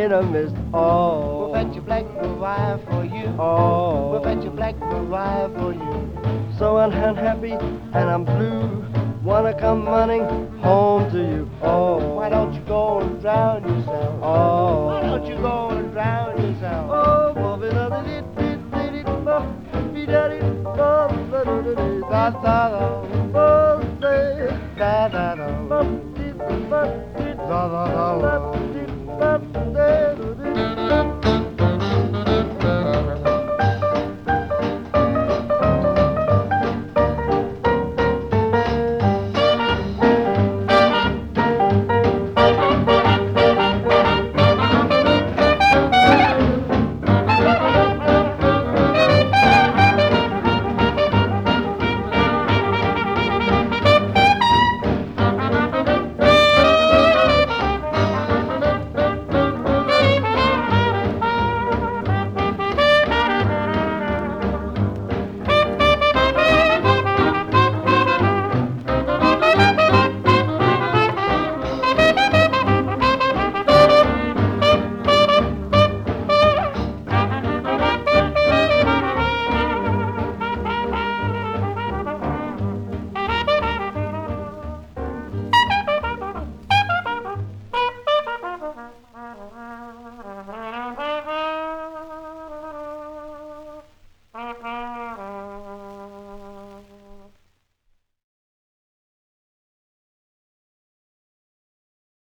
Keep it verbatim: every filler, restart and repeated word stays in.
in a mist. Oh, We'll fetch a black Maria for you. oh, We'll fetch a black Maria for you. so unhappy and I'm blue. Wanna come running home to you. Oh, Why don't you go and drown yourself? oh, Why don't you go and drown yourself? oh, Bobby, da da da da da da Bobby, da da da da da da Da da da Bobby, da da da Bobby, Bobby, da da da.